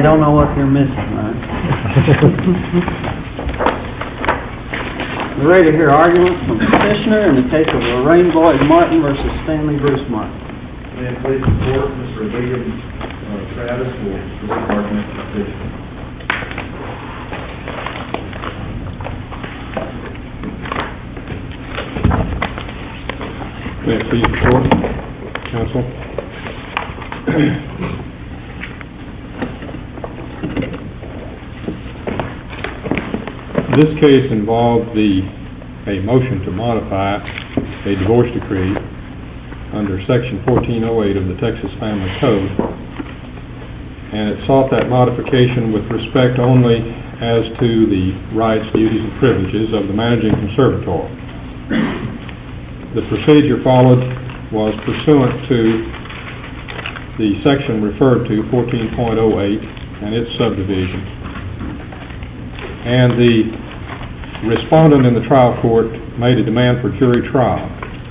don't know what they're missing, right? We're ready to hear arguments from the petitioner in the case of Lorraine Boyd Martin versus Stanley Bruce Martin. May it please the court, Mr. William Travis will present argument for the petitioner. May it please the court, counsel. This case involved a motion to modify a divorce decree under Section 1408 of the Texas Family Code, and it sought that modification with respect only as to the rights, duties, and privileges of the managing conservator. The procedure followed was pursuant to the section referred to, 14.08, and its subdivision. And the respondent in the trial court made a demand for jury trial.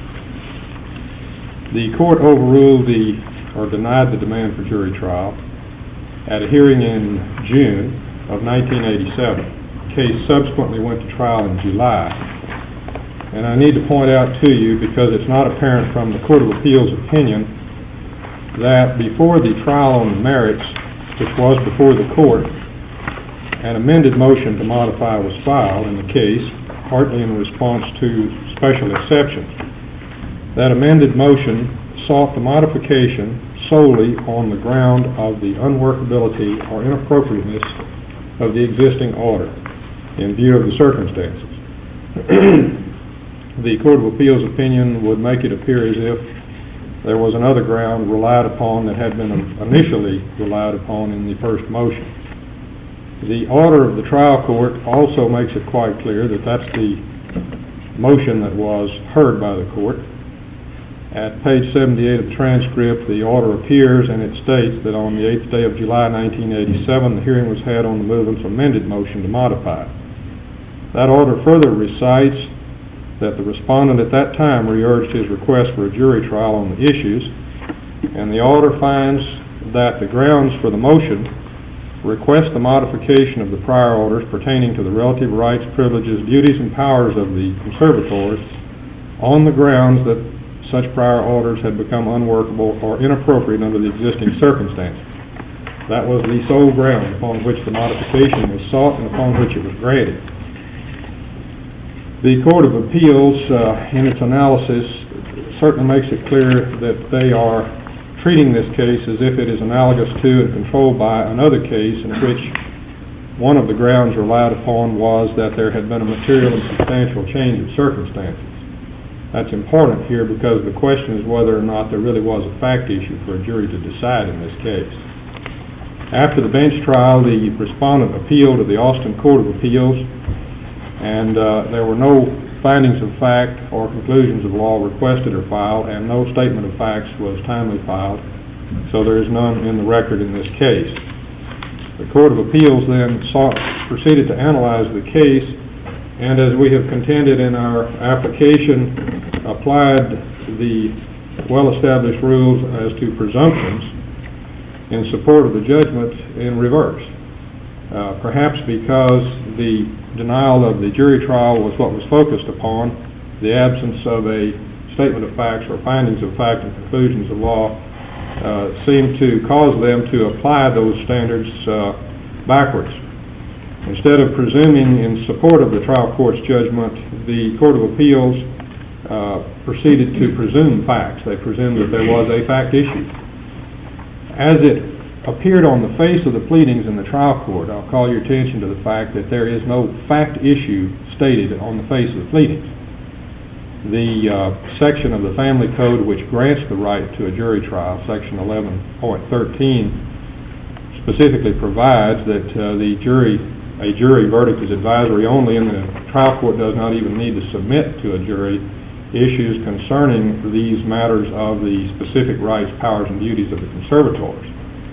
The court overruled or denied the demand for jury trial at a hearing in June of 1987. The case subsequently went to trial in July. And I need to point out to you, because it's not apparent from the Court of Appeals opinion, that before the trial on the merits, which was before the court, an amended motion to modify was filed in the case, partly in response to special exceptions. That amended motion sought the modification solely on the ground of the unworkability or inappropriateness of the existing order in view of the circumstances. The Court of Appeals opinion would make it appear as if there was another ground relied upon that had been initially relied upon in the first motion. The order of the trial court also makes it quite clear that that's the motion that was heard by the court. At page 78 of the transcript, the order appears, and it states that on the 8th day of July 1987, the hearing was had on the movement's amended motion to modify. That order further recites that the respondent at that time re-urged his request for a jury trial on the issues, and the order finds that the grounds for the motion request the modification of the prior orders pertaining to the relative rights, privileges, duties, and powers of the conservators on the grounds that such prior orders had become unworkable or inappropriate under the existing circumstances. That was the sole ground upon which the modification was sought and upon which it was granted. The Court of Appeals, in its analysis, certainly makes it clear that they are treating this case as if it is analogous to and controlled by another case in which one of the grounds relied upon was that there had been a material and substantial change of circumstances. That's important here because the question is whether or not there really was a fact issue for a jury to decide in this case. After the bench trial, the respondent appealed to the Austin Court of Appeals, and there were no findings of fact or conclusions of law requested or filed, and no statement of facts was timely filed, so there is none in the record in this case. The Court of Appeals then proceeded to analyze the case, and as we have contended in our application, applied the well-established rules as to presumptions in support of the judgment in reverse. Perhaps because the denial of the jury trial was what was focused upon, the absence of a statement of facts or findings of fact and conclusions of law seemed to cause them to apply those standards backwards. Instead of presuming in support of the trial court's judgment, the Court of Appeals proceeded to presume facts. They presumed that there was a fact issue. As it appeared on the face of the pleadings in the trial court, I'll call your attention to the fact that there is no fact issue stated on the face of the pleadings. The section of the Family Code which grants the right to a jury trial, section 11.13, specifically provides that a jury verdict is advisory only, and the trial court does not even need to submit to a jury issues concerning these matters of the specific rights, powers, and duties of the conservators.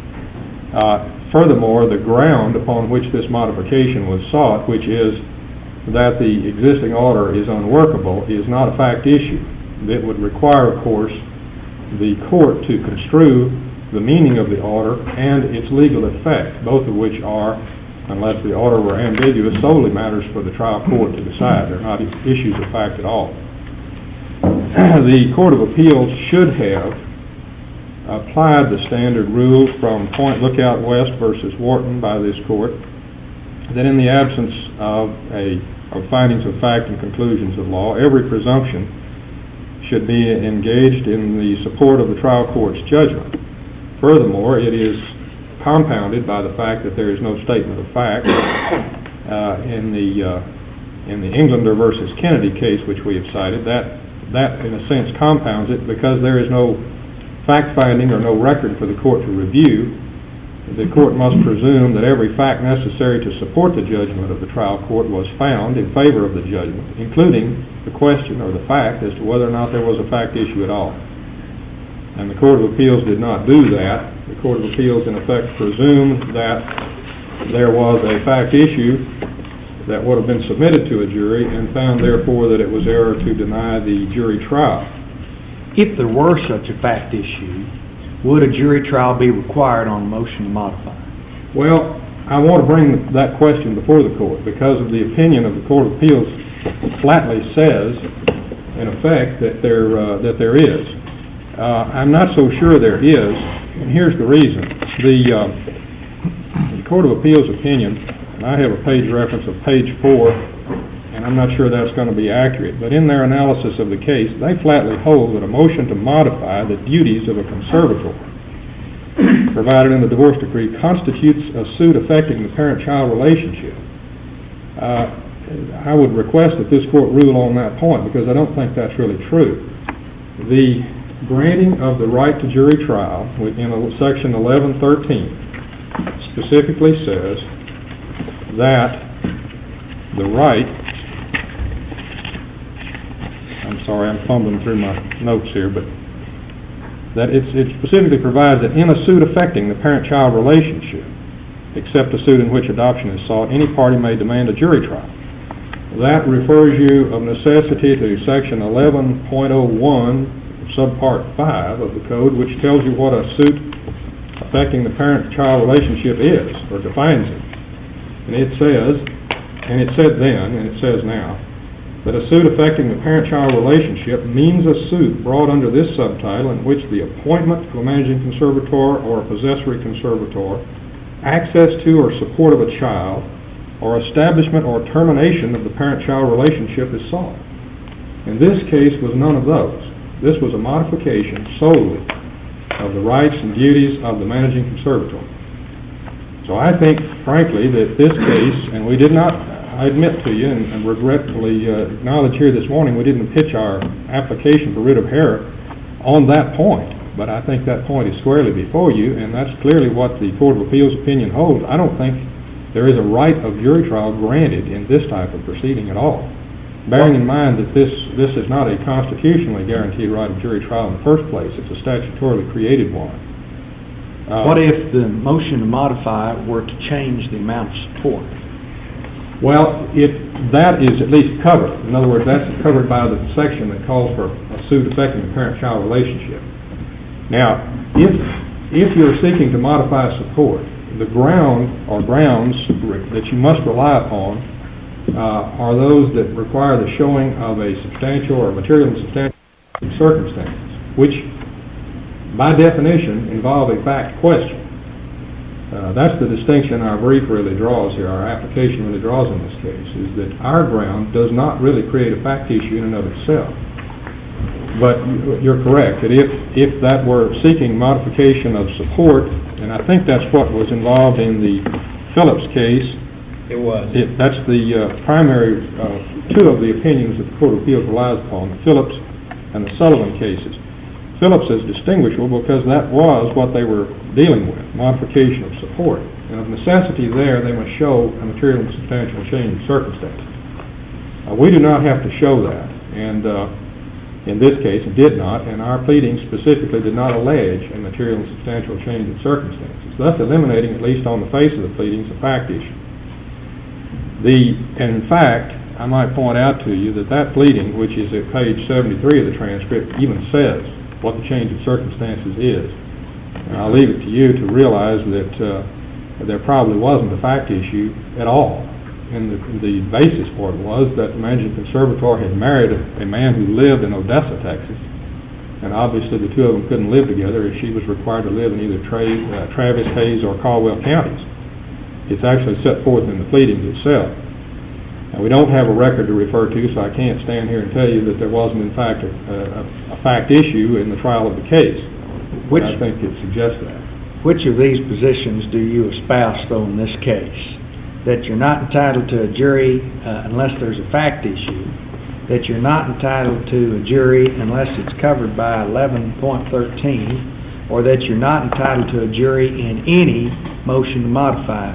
Furthermore, the ground upon which this modification was sought, which is that the existing order is unworkable, is not a fact issue. It would require, of course, the court to construe the meaning of the order and its legal effect, both of which are, unless the order were ambiguous, solely matters for the trial court to decide. They're not issues of fact at all. The Court of Appeals should have applied the standard rule from Point Lookout West versus Wharton by this court, that in the absence of findings of fact and conclusions of law, every presumption should be engaged in the support of the trial court's judgment. Furthermore, it is compounded by the fact that there is no statement of fact in the Englander versus Kennedy case, which we have cited. That in a sense compounds it, because there is no fact-finding or no record for the court to review. The court must presume that every fact necessary to support the judgment of the trial court was found in favor of the judgment, including the question or the fact as to whether or not there was a fact issue at all. And the Court of Appeals did not do that. The Court of Appeals, in effect, presumed that there was a fact issue that would have been submitted to a jury, and found, therefore, that it was error to deny the jury trial. If there were such a fact issue, would a jury trial be required on a motion to modify? Well, I want to bring that question before the court, because of the opinion of the Court of Appeals flatly says, in effect, that there is. I'm not so sure there is, and here's the reason. The Court of Appeals opinion, and I have a page reference of page 4, and I'm not sure that's going to be accurate, but in their analysis of the case, they flatly hold that a motion to modify the duties of a conservator provided in the divorce decree constitutes a suit affecting the parent-child relationship. I would request that this court rule on that point, because I don't think that's really true. The granting of the right to jury trial in section 1113 specifically says that the right, I'm sorry, I'm fumbling through my notes here, but that it specifically provides that in a suit affecting the parent-child relationship, except a suit in which adoption is sought, any party may demand a jury trial. That refers you of necessity to section 11.01, subpart 5 of the code, which tells you what a suit affecting the parent-child relationship is, or defines it. And it says, and it said then, and it says now, that a suit affecting the parent-child relationship means a suit brought under this subtitle in which the appointment of a managing conservator or a possessory conservator, access to or support of a child, or establishment or termination of the parent-child relationship is sought. And this case was none of those. This was a modification solely of the rights and duties of the managing conservator. So I think, frankly, that this case, and we did not, I admit to you, and regretfully acknowledge here this morning, we didn't pitch our application for writ of error on that point. But I think that point is squarely before you, and that's clearly what the Court of Appeals opinion holds. I don't think there is a right of jury trial granted in this type of proceeding at all, bearing in mind that this is not a constitutionally guaranteed right of jury trial in the first place. It's a statutorily created one. What if the motion to modify were to change the amount of support? Well, that is at least covered. In other words, that's covered by the section that calls for a suit affecting the parent-child relationship. Now, if you're seeking to modify support, the ground or grounds that you must rely upon are those that require the showing of a substantial or material and substantial circumstances, which by definition involve a fact question. That's the distinction our brief really draws here, our application really draws in this case, is that our ground does not really create a fact issue in and of itself. But you're correct, that if that were seeking modification of support, and I think that's what was involved in the Phillips case. It was. That's the primary two of the opinions that the Court of Appeals relies upon, the Phillips and the Sullivan cases. Phillips is distinguishable because that was what they were dealing with, modification of support. And of necessity there, they must show a material and substantial change in circumstances. We do not have to show that, and in this case it did not, and our pleading specifically did not allege a material and substantial change in circumstances, thus eliminating, at least on the face of the pleadings, a fact issue. And in fact, I might point out to you that pleading, which is at page 73 of the transcript, even says what the change in circumstances is. And I'll leave it to you to realize that there probably wasn't a fact issue at all. And the basis for it was that the managing conservator had married a man who lived in Odessa, Texas. And obviously the two of them couldn't live together as she was required to live in either Travis, Hayes, or Caldwell counties. It's actually set forth in the pleadings itself. Now, we don't have a record to refer to, so I can't stand here and tell you that there wasn't, in fact, a fact issue in the trial of the case. Which, I think it suggests that. Which of these positions do you espouse, though, in this case? That you're not entitled to a jury unless there's a fact issue, that you're not entitled to a jury unless it's covered by 11.13, or that you're not entitled to a jury in any motion to modify,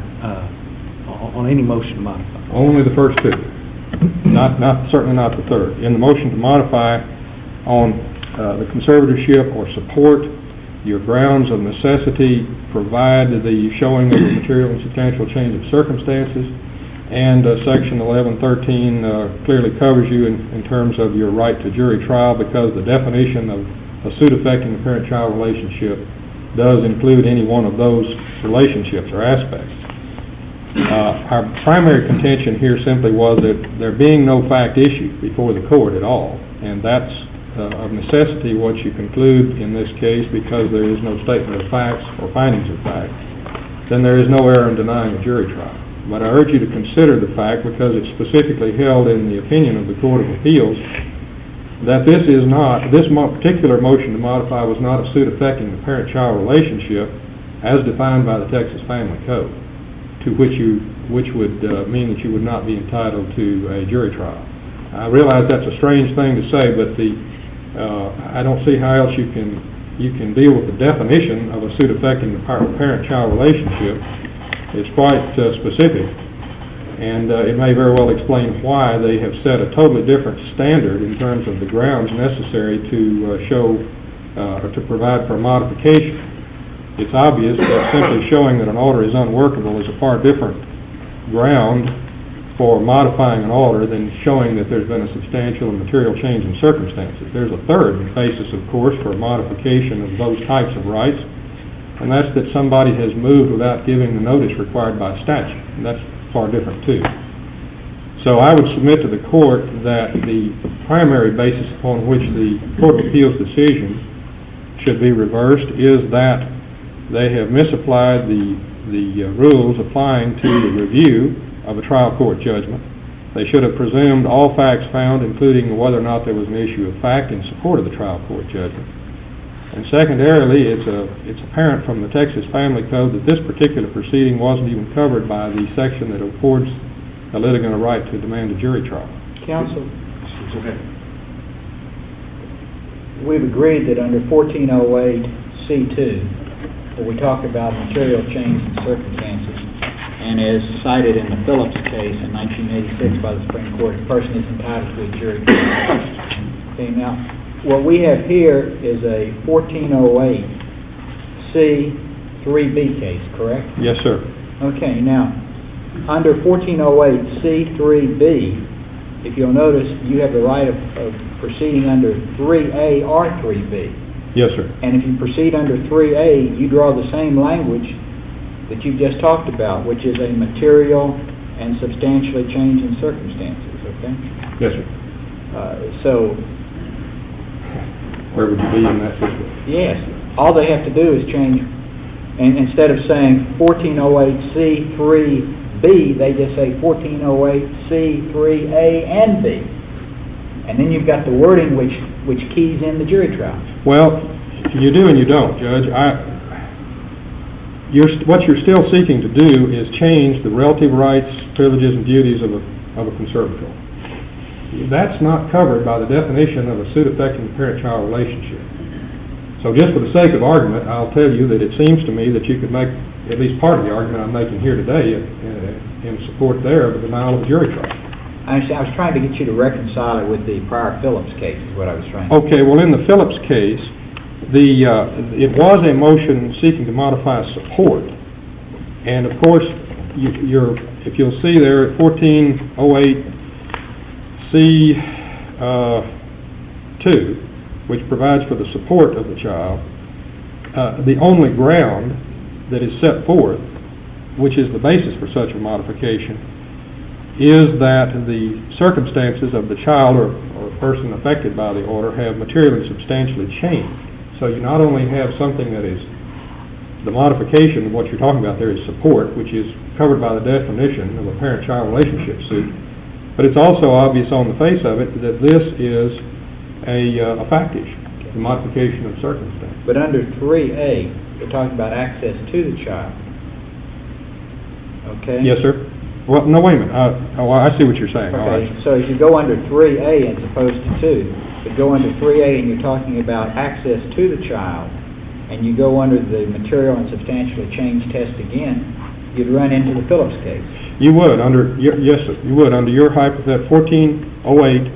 on any motion to modify? Only the first two. Certainly not the third. In the motion to modify on the conservatorship or support, your grounds of necessity provide the showing of a material and substantial change of circumstances, and Section 1113 clearly covers you in terms of your right to jury trial, because the definition of a suit affecting the parent-child relationship does include any one of those relationships or aspects. Our primary contention here simply was that there being no fact issue before the court at all, and that's of necessity what you conclude in this case, because there is no statement of facts or findings of fact, then there is no error in denying a jury trial. But I urge you to consider the fact, because it's specifically held in the opinion of the Court of Appeals, that this particular motion to modify was not a suit affecting the parent-child relationship as defined by the Texas Family Code, which would mean that you would not be entitled to a jury trial. I realize that's a strange thing to say, but I don't see how else you can deal with the definition of a suit affecting the parent-child relationship. It's quite specific, and it may very well explain why they have set a totally different standard in terms of the grounds necessary to show or to provide for a modification. It's obvious that simply showing that an order is unworkable is a far different ground for modifying an order than showing that there's been a substantial and material change in circumstances. There's a third basis, of course, for a modification of those types of rights, and that's that somebody has moved without giving the notice required by statute, and that's far different too. So I would submit to the court that the primary basis upon which the Court of Appeals decision should be reversed is that they have misapplied the rules applying to the review of a trial court judgment. They should have presumed all facts found, including whether or not there was an issue of fact, in support of the trial court judgment. And secondarily, it's apparent from the Texas Family Code that this particular proceeding wasn't even covered by the section that affords a litigant a right to demand a jury trial. Counsel, we've agreed that under 1408C2, where we talk about material change in circumstances, and as cited in the Phillips case in 1986 by the Supreme Court, the person is entitled to a jury trial. Okay, now, what we have here is a 1408C3B case, correct? Yes, sir. Okay, now, under 1408C3B, if you'll notice, you have the right of proceeding under 3A or 3B. Yes, sir. And if you proceed under 3A, you draw the same language that you've just talked about, which is a material and substantially changing circumstances, okay? Yes, sir. So... Where would you be in that situation? Yes. All they have to do is change, and instead of saying 1408C3B, they just say 1408C3A and B. And then you've got the wording which keys in the jury trial. Well, you do and you don't, Judge. What you're still seeking to do is change the relative rights, privileges, and duties of a conservator. That's not covered by the definition of a suit affecting the parent-child relationship. So just for the sake of argument, I'll tell you that it seems to me that you could make at least part of the argument I'm making here today in support there of the denial of a jury trial. I was trying to get you to reconcile it with the prior Phillips case is what I was trying to do. Okay, well, in the Phillips case, it was a motion seeking to modify support. And, of course, if you'll see there at 1408C2, which provides for the support of the child, the only ground that is set forth, which is the basis for such a modification, is that the circumstances of the child or person affected by the order have materially substantially changed. So you not only have something that is the modification of what you're talking about there is support, which is covered by the definition of a parent-child relationship suit, but it's also obvious on the face of it that this is a fact issue, the modification of circumstance. But under 3A, we're talking about access to the child. Okay? Yes, sir. Well, no, wait a minute. I see what you're saying. All Okay, right. so if you go under 3A as opposed to 2, but go under 3A and you're talking about access to the child, and you go under the material and substantially changed test again, you'd run into the Phillips case. You would yes, sir. You would under your hypothetical 1408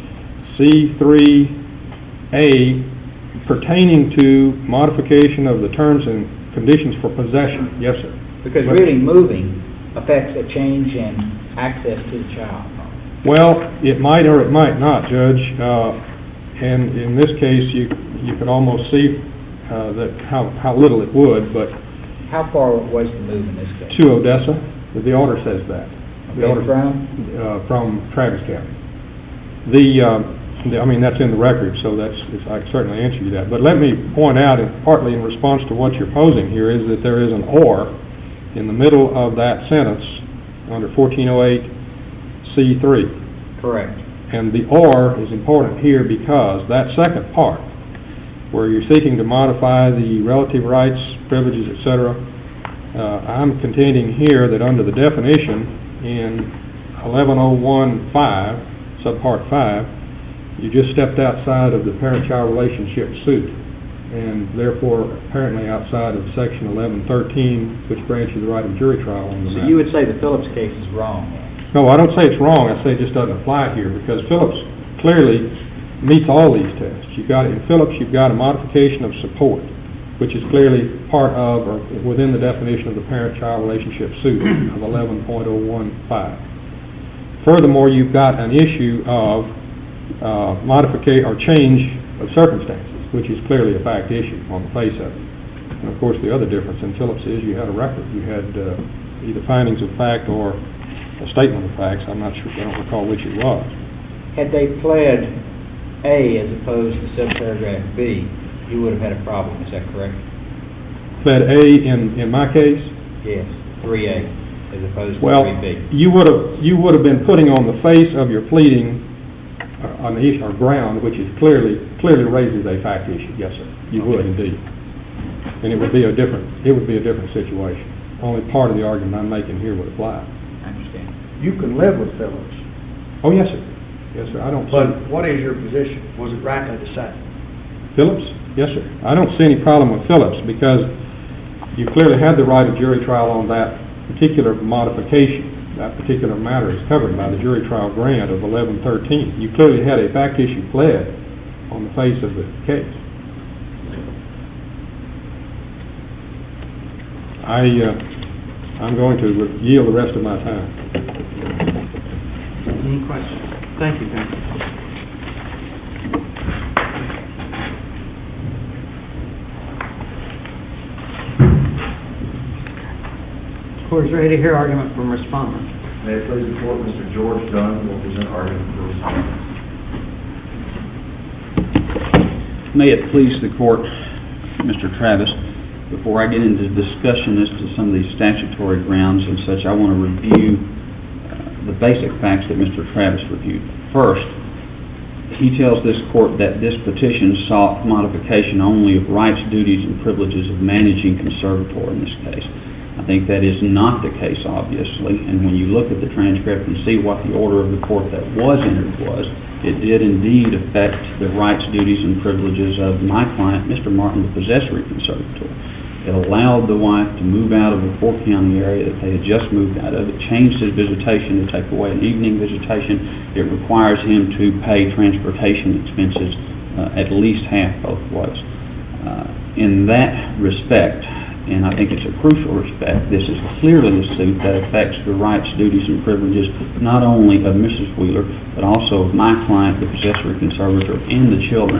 C3A pertaining to modification of the terms and conditions for possession. Yes, sir. Because really moving affects a change in access to the child. Well, it might or it might not, Judge. And in this case, you could almost see that how little it would. But how far was the move in this case? To Odessa. The order says that. The order from Travis County. I mean, that's in the record, so I can certainly answer you that. But let me point out, and partly in response to what you're posing here, is that there is an or in the middle of that sentence under 1408 C3. Correct. And the or is important here because that second part, where you're seeking to modify the relative rights, privileges, etc., I'm contending here that under the definition in 1101.5, subpart 5, you just stepped outside of the parent-child relationship suit, and therefore apparently outside of section 1113, which grants you the right of jury trial on the matter. So you would say the Phillips case is wrong? No, I don't say it's wrong. I say it just doesn't apply here because Phillips clearly meets all these tests. In Phillips, you've got a modification of support, which is clearly part of or within the definition of the parent-child relationship suit of 11.015. Furthermore, you've got an issue of modification or change of circumstances, which is clearly a fact issue on the face of it. And of course, the other difference in Phillips is you had a record. You had either findings of fact or a statement of facts. I'm not sure. I don't recall which it was. Had they pled A as opposed to subparagraph B, you would have had a problem. Is that correct? Pled A in my case? Yes, 3A as opposed to 3B. Well, you would have been putting on the face of your pleading on the issue or ground, which is clearly raises a fact issue. Yes, sir. You would indeed, and it would be a different situation. Only part of the argument I'm making here would apply. I understand. You can live with Phillips. Oh, yes, sir. Yes, sir. I don't. But what is your position? Was it rightly decided? Phillips? Yes, sir. I don't see any problem with Phillips because you clearly had the right of jury trial on that particular modification. That particular matter is covered by the jury trial grant of 1113. You clearly had a fact issue pled on the face of the case. I'm going to yield the rest of my time. Any questions? Thank you, counsel. Court is ready to hear argument from respondent. May it please the court, Mr. George Dunn will present argument for respondent. May it please the court, Mr. Travis, before I get into discussion as to some of these statutory grounds and such, I want to review the basic facts that Mr. Travis reviewed. First, he tells this court that this petition sought modification only of rights, duties, and privileges of managing conservator in this case. I think that is not the case, obviously, and when you look at the transcript and see what the order of the court that was entered was, it did indeed affect the rights, duties, and privileges of my client, Mr. Martin, the possessory conservator. It allowed the wife to move out of the Fort County area that they had just moved out of. It changed his visitation to take away an evening visitation. It requires him to pay transportation expenses at least half both ways. In that respect, and I think it's a crucial respect, this is clearly a suit that affects the rights, duties, and privileges not only of Mrs. Wheeler, but also of my client, the possessory conservator, and the children.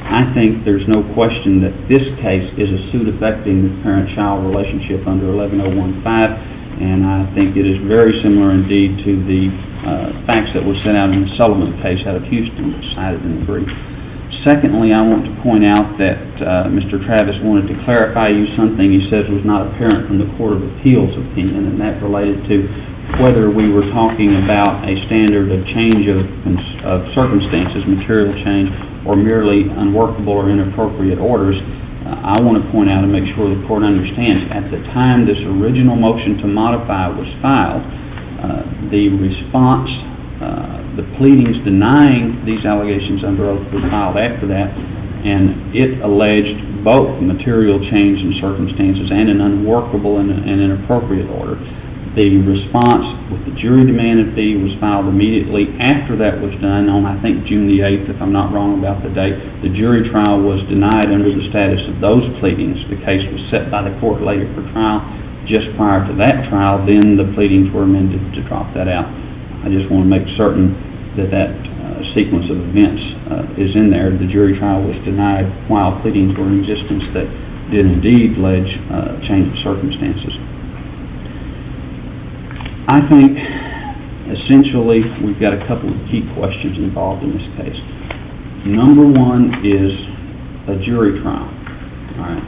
I think there's no question that this case is a suit affecting the parent-child relationship under 11015, and I think it is very similar indeed to the facts that were set out in the Sullivan case out of Houston that's cited in the brief. Secondly, I want to point out that Mr. Travis wanted to clarify you something he says was not apparent from the Court of Appeals opinion, and that related to whether we were talking about a standard of change of circumstances, material change, or merely unworkable or inappropriate orders. I want to point out and make sure the Court understands, at the time this original motion to modify was filed, the response, the pleadings denying these allegations under oath were filed after that, and it alleged both material change in circumstances and an unworkable and inappropriate order. The response with the jury demanded fee was filed immediately after that was done on, I think, June the 8th, if I'm not wrong about the date. The jury trial was denied under the status of those pleadings. The case was set by the court later for trial. Just prior to that trial, then the pleadings were amended to drop that out. I just want to make certain that that sequence of events is in there. The jury trial was denied while pleadings were in existence that did indeed allege change of circumstances. I think essentially we've got a couple of key questions involved in this case. Number one is a jury trial. All right.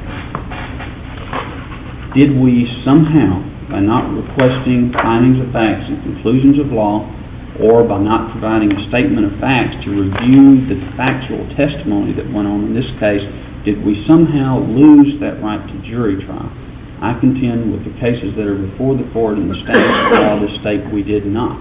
Did we somehow, by not requesting findings of facts and conclusions of law, or by not providing a statement of facts to review the factual testimony that went on in this case, did we somehow lose that right to jury trial? I contend with the cases that are before the court and the status of law of the state, we did not.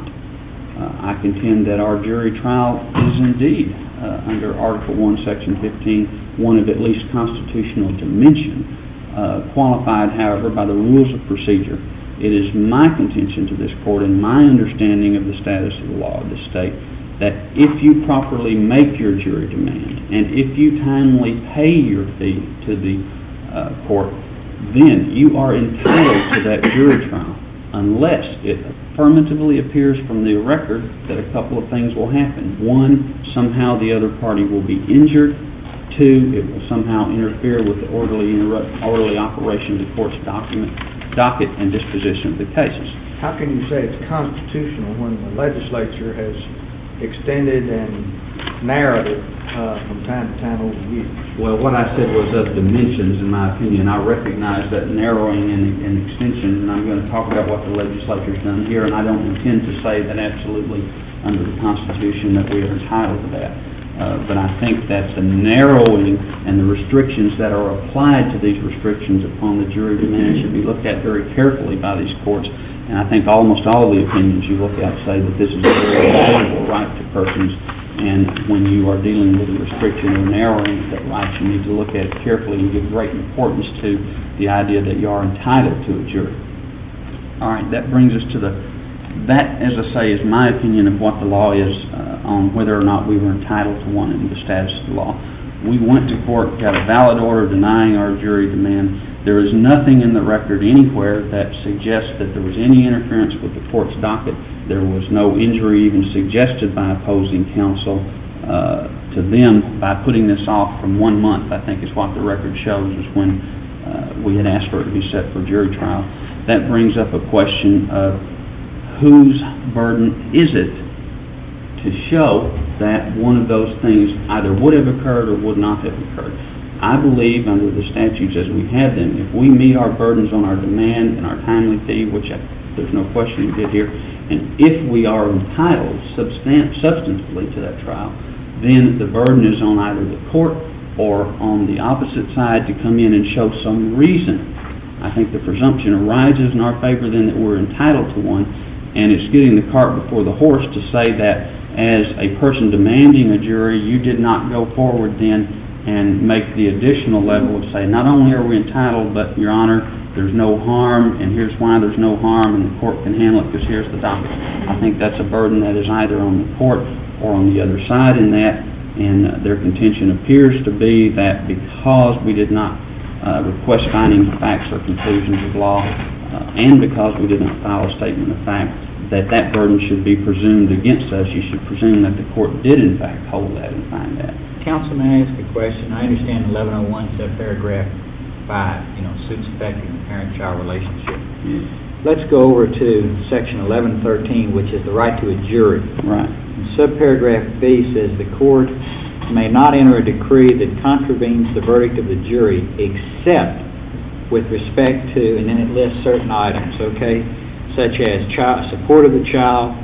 I contend that our jury trial is indeed, under Article 1, Section 15, one of at least constitutional dimension, qualified, however, by the rules of procedure. It is my contention to this court and my understanding of the status of the law of the state that if you properly make your jury demand and if you timely pay your fee to the court, then you are entitled to that jury trial unless it affirmatively appears from the record that a couple of things will happen. One, somehow the other party will be injured. Two, it will somehow interfere with the orderly operation of the court's docket and disposition of the cases. How can you say it's constitutional when the legislature has extended and narrowed it from time to time over the years? Well, what I said was of dimensions, in my opinion. I recognize that narrowing and extension, and I'm going to talk about what the legislature's done here, and I don't intend to say that absolutely under the Constitution that we are entitled to that. But I think that the narrowing and the restrictions that are applied to these restrictions upon the jury demand should be looked at very carefully by these courts. And I think almost all of the opinions you look at say that this is a very valuable right to persons. And when you are dealing with a restriction or narrowing of that right, you need to look at it carefully and give great importance to the idea that you are entitled to a jury. All right, that brings us to that, as I say, is my opinion of what the law is on whether or not we were entitled to one in the status of the law. We went to court, got a valid order denying our jury demand. There is nothing in the record anywhere that suggests that there was any interference with the court's docket. There was no injury even suggested by opposing counsel to them by putting this off from 1 month, I think is what the record shows, is when we had asked for it to be set for jury trial. That brings up a question of whose burden is it to show that one of those things either would have occurred or would not have occurred. I believe under the statutes as we have them, if we meet our burdens on our demand and our timely fee, which there's no question we did here, and if we are entitled substantively to that trial, then the burden is on either the court or on the opposite side to come in and show some reason. I think the presumption arises in our favor then that we're entitled to one, and it's getting the cart before the horse to say that as a person demanding a jury, you did not go forward then and make the additional level of say, not only are we entitled, but Your Honor, there's no harm, and here's why there's no harm, and the court can handle it because here's the docket. I think that's a burden that is either on the court or on the other side in that, and their contention appears to be that because we did not request findings of facts or conclusions of law, and because we did not file a statement of fact, that burden should be presumed against us. You should presume that the court did in fact hold that and find that. Counsel, may I ask a question? I understand 1101 subparagraph 5, suits affecting the parent-child relationship. Yes. Let's go over to section 1113, which is the right to a jury. Right. And subparagraph B says the court may not enter a decree that contravenes the verdict of the jury except with respect to, and then it lists certain items, okay, such as support of the child,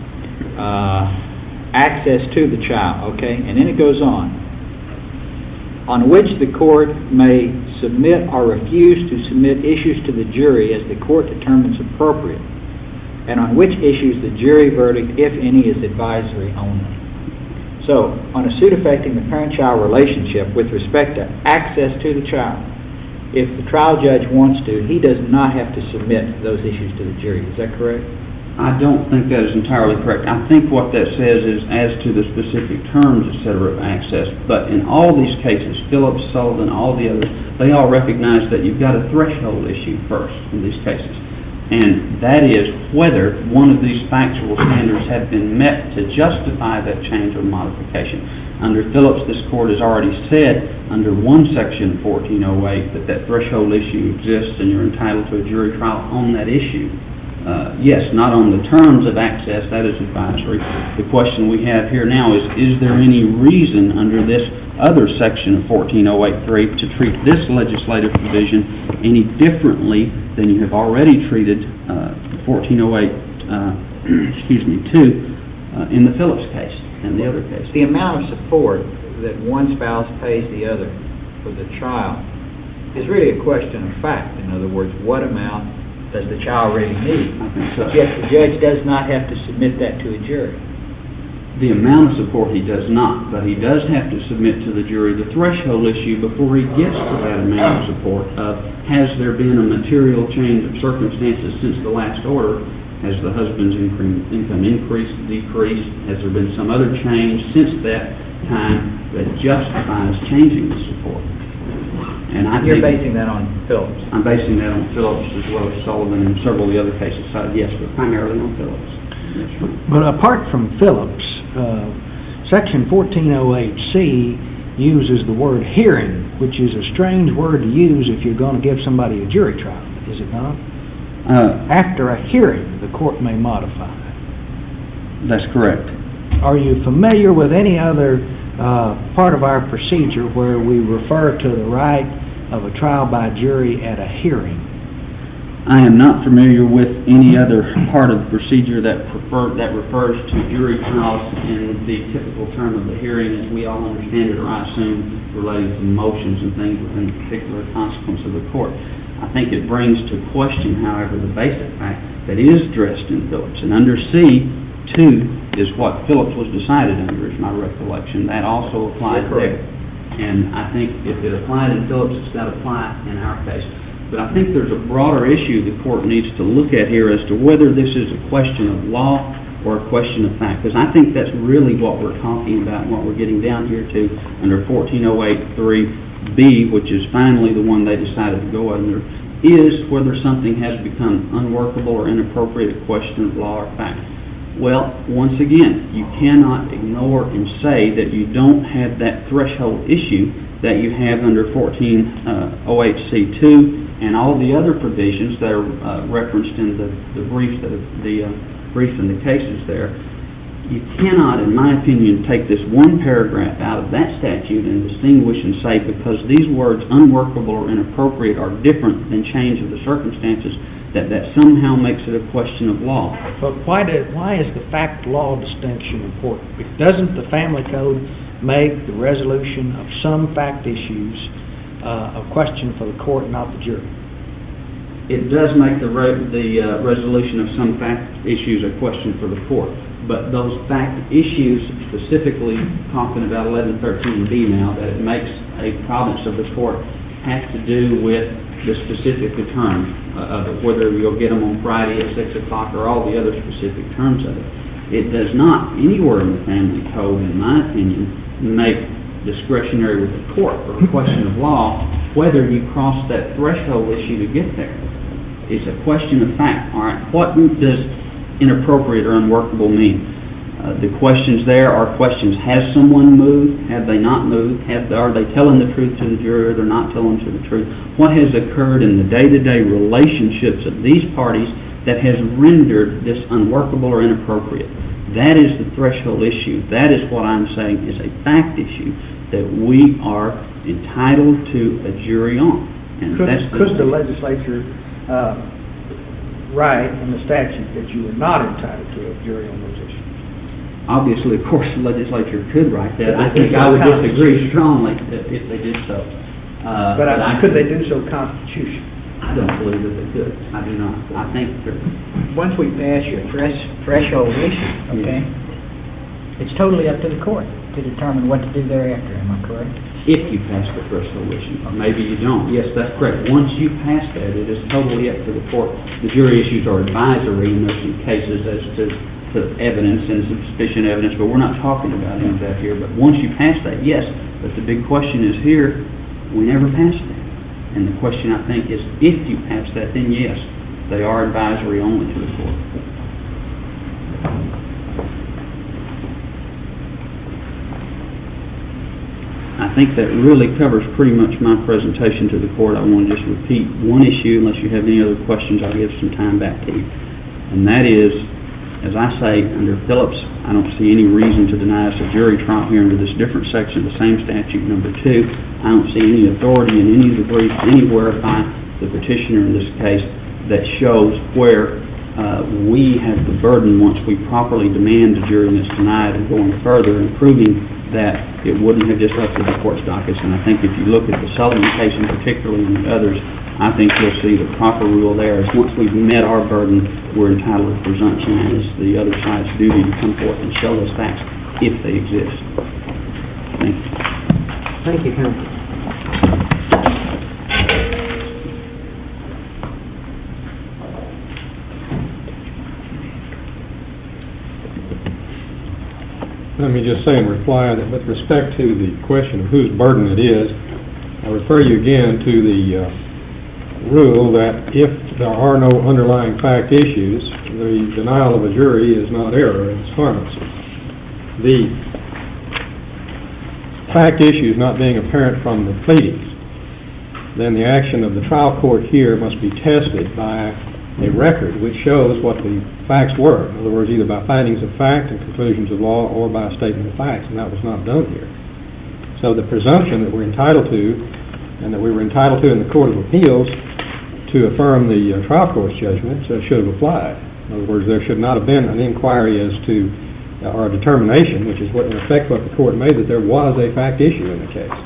access to the child, okay, and then it goes on which the court may submit or refuse to submit issues to the jury as the court determines appropriate, and on which issues the jury verdict, if any, is advisory only. So, on a suit affecting the parent-child relationship with respect to access to the child, if the trial judge wants to, he does not have to submit those issues to the jury. Is that correct? I don't think that is entirely correct. I think what that says is as to the specific terms, etc., of access. But in all these cases, Phillips, Sullivan, all the others, they all recognize that you've got a threshold issue first in these cases. And that is whether one of these factual standards have been met to justify that change or modification. Under Phillips, this court has already said under one section 1408 that threshold issue exists and you're entitled to a jury trial on that issue. Yes, not on the terms of access, that is advisory. The question we have here now is there any reason under this other section of 14083 to treat this legislative provision any differently than you have already treated 1408, 2 in the Phillips case and the other case? The amount of support that one spouse pays the other for the child is really a question of fact. In other words, what amount does the child really need? I think so. Yet the judge does not have to submit that to a jury. The amount of support he does not, but he does have to submit to the jury the threshold issue before he gets to that amount of support of has there been a material change of circumstances since the last order? Has the husband's income increased, decreased? Has there been some other change since that time that justifies changing the support? And You're basing that on Phillips? I'm basing that on Phillips as well as Sullivan and several of the other cases. Yes, but primarily on Phillips. That's right. But apart from Phillips, Section 1408C uses the word hearing, which is a strange word to use if you're going to give somebody a jury trial, is it not? After a hearing, the court may modify. That's correct. Are you familiar with any other part of our procedure where we refer to the right of a trial by jury at a hearing? I am not familiar with any other part of the procedure that refers to jury trials in the typical term of the hearing as we all understand it, or I assume related to motions and things within a particular consequence of the court. I think it brings to question, however, the basic fact that is addressed in Phillips. And under C2 is what Phillips was decided under, is my recollection. That also applies there. And I think if it applied in Phillips, it's got to apply in our case. But I think there's a broader issue the court needs to look at here as to whether this is a question of law or a question of fact. Because I think that's really what we're talking about and what we're getting down here to under 14083B, which is finally the one they decided to go under, is whether something has become unworkable or inappropriate, a question of law or fact. Well, once again, you cannot ignore and say that you don't have that threshold issue that you have under 1408C2 and all the other provisions that are referenced in the brief and the cases there. You cannot, in my opinion, take this one paragraph out of that statute and distinguish and say because these words unworkable or inappropriate are different than change of the circumstances, that somehow makes it a question of law. But why is the fact-law distinction important? Doesn't the Family Code make the resolution of some fact issues a question for the court, not the jury? It does make the resolution of some fact issues a question for the court. But those fact issues, specifically talking about 1113B now, that it makes a province of the court, have to do with the specific terms of it, whether you'll get them on Friday at 6 o'clock or all the other specific terms of it. It does not anywhere in the Family Code, in my opinion, make discretionary with the court or a question of law whether you cross that threshold issue to get there. It's a question of fact. All right, what does inappropriate or unworkable mean? The questions there are questions: has someone moved? Have they not moved? Are they telling the truth to the jury, or they're not telling to the truth? What has occurred in the day-to-day relationships of these parties that has rendered this unworkable or inappropriate? That is the threshold issue. That is what I'm saying is a fact issue that we are entitled to a jury on. And Could the legislature write in the statute that you are not entitled to a jury on those issues? Obviously, of course, the legislature could write that. I think I would disagree strongly if they did so. But could they do so constitutionally? I don't believe that they could. I do not. I think that Once we pass your threshold issue, okay, it's totally up to the court to determine what to do thereafter. Am I correct? if you pass the threshold issue, maybe you don't. Yes, that's correct. Once you pass that, it is totally up to the court. The jury issues are advisory in those cases as to evidence and sufficient evidence, but we're not talking about any of that here. But once you pass that, yes. But the big question is here, we never passed that. And the question, I think, is if you pass that, then yes, they are advisory only to the court. I think that really covers pretty much my presentation to the court. I want to just repeat one issue. Unless you have any other questions, I'll give some time back to you. And that is, as I say, under Phillips, I don't see any reason to deny us a jury trial here under this different section of the same statute. Number two, I don't see any authority in any of the briefs anywhere by the petitioner in this case that shows where we have the burden, once we properly demand a jury that's denied, and going further and proving that it wouldn't have disrupted the court's dockets. And I think if you look at the Sullivan case in particular and the others, I think you'll see the proper rule there is once we've met our burden, we're entitled to presumption, and it's the other side's duty to come forth and show those facts if they exist. Thank you. Thank you, counsel. Let me just say in reply that with respect to the question of whose burden it is, I refer you again to the rule that if there are no underlying fact issues, the denial of a jury is not error, it's harmless. The fact issues not being apparent from the pleadings, then the action of the trial court here must be tested by a record which shows what the facts were. In other words, either by findings of fact and conclusions of law or by a statement of facts, and that was not done here. So the presumption that we're entitled to, and that we were entitled to in the Court of Appeals to affirm the trial court's judgment, should have applied. In other words, there should not have been an inquiry as to, or a determination, which is what in effect what the court made, that there was a fact issue in the case.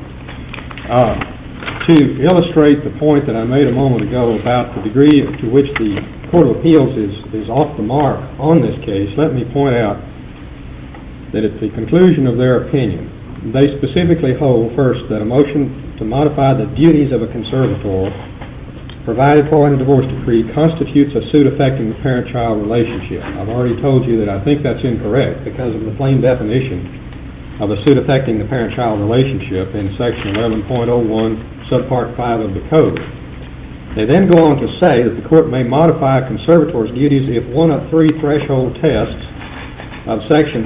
To illustrate the point that I made a moment ago about the degree to which the Court of Appeals is off the mark on this case, let me point out that at the conclusion of their opinion, they specifically hold first that a motion to modify the duties of a conservator provided for in a divorce decree constitutes a suit affecting the parent-child relationship. I've already told you that I think that's incorrect because of the plain definition of a suit affecting the parent-child relationship in section 11.01 subpart 5 of the code. They then go on to say that the court may modify a conservator's duties if one of three threshold tests of section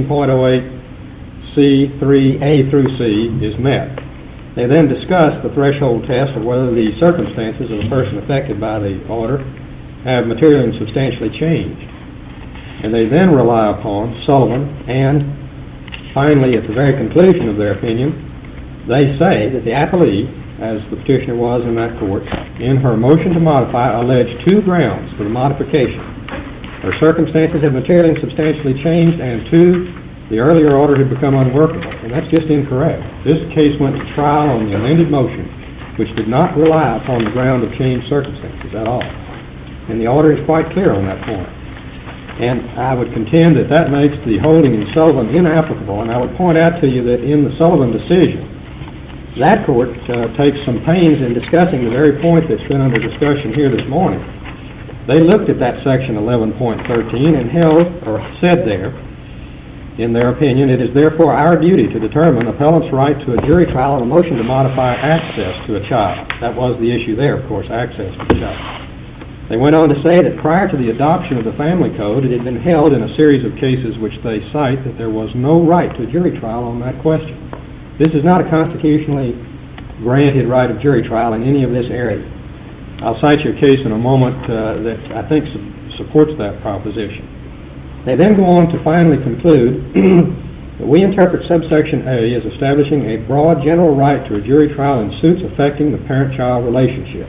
14.08C3A through C is met. They then discuss the threshold test of whether the circumstances of the person affected by the order have materially and substantially changed. And they then rely upon Sullivan, and finally, at the very conclusion of their opinion, they say that the appellee, as the petitioner was in that court, in her motion to modify, alleged two grounds for the modification. Her circumstances had materially and substantially changed, and two, the earlier order had become unworkable. And that's just incorrect. This case went to trial on the amended motion, which did not rely upon the ground of changed circumstances at all. And the order is quite clear on that point. And I would contend that that makes the holding in Sullivan inapplicable. And I would point out to you that in the Sullivan decision, that court takes some pains in discussing the very point that's been under discussion here this morning. They looked at that section 11.13 and held, or said there, in their opinion, it is therefore our duty to determine appellant's right to a jury trial on a motion to modify access to a child. That was the issue there, of course, access to the child. They went on to say that prior to the adoption of the Family Code, it had been held in a series of cases which they cite that there was no right to a jury trial on that question. This is not a constitutionally granted right of jury trial in any of this area. I'll cite you a case in a moment that I think supports that proposition. They then go on to finally conclude that we interpret subsection A as establishing a broad general right to a jury trial in suits affecting the parent-child relationship.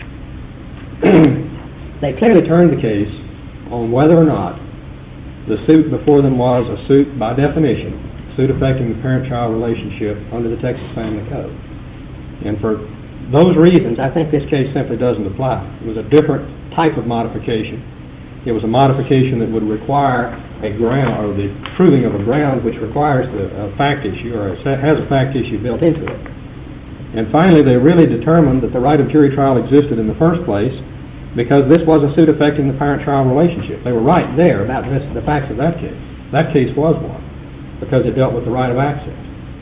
They clearly turned the case on whether or not the suit before them was a suit, by definition, suit affecting the parent-child relationship under the Texas Family Code. And for those reasons, I think this case simply doesn't apply. It was a different type of modification. It was a modification that would require a ground, or the proving of a ground which requires a fact issue, or has a fact issue built into it. And finally, they really determined that the right of jury trial existed in the first place because this was a suit affecting the parent-child relationship. They were right there about the facts of that case. That case was one because it dealt with the right of access.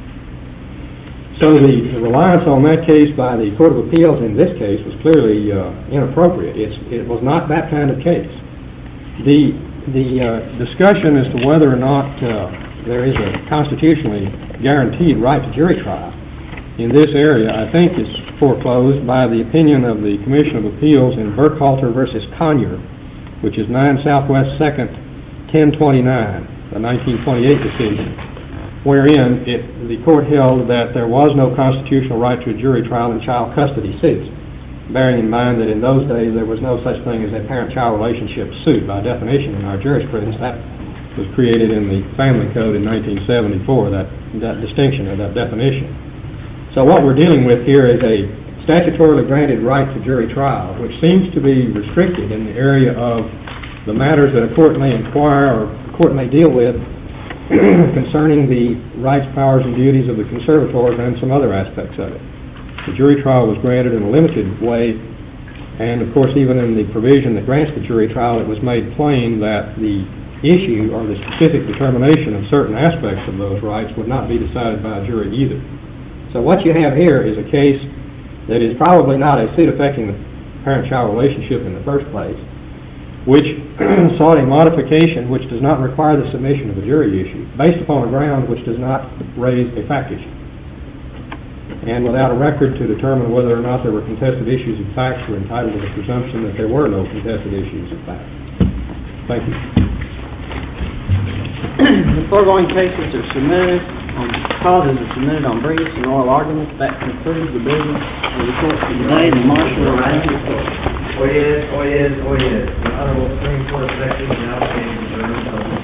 So the reliance on that case by the Court of Appeals in this case was clearly inappropriate. It was not that kind of case. The discussion as to whether or not there is a constitutionally guaranteed right to jury trial in this area, I think, is foreclosed by the opinion of the Commission of Appeals in Burkhalter v. Conyer, which is 9 Southwest 2nd, 1029, the 1928 decision, wherein the court held that there was no constitutional right to a jury trial in child custody suits, bearing in mind that in those days there was no such thing as a parent-child relationship suit. By definition, in our jurisprudence, that was created in the Family Code in 1974, that distinction or that definition. So what we're dealing with here is a statutorily granted right to jury trial, which seems to be restricted in the area of the matters that a court may inquire or a court may deal with concerning the rights, powers, and duties of the conservators and some other aspects of it. The jury trial was granted in a limited way, and of course even in the provision that grants the jury trial, it was made plain that the issue or the specific determination of certain aspects of those rights would not be decided by a jury either. So what you have here is a case that is probably not a suit affecting the parent-child relationship in the first place, which sought a modification which does not require the submission of a jury issue, based upon a ground which does not raise a fact issue, and without a record to determine whether or not there were contested issues of facts, we're entitled to the presumption that there were no contested issues of facts. Thank you. The foregoing cases are submitted causes are submitted on briefs and oral arguments. That concludes the business of the court for today. The marshal will arrange the court. Oh yes. The Honorable Supreme Court Section now stands adjourned.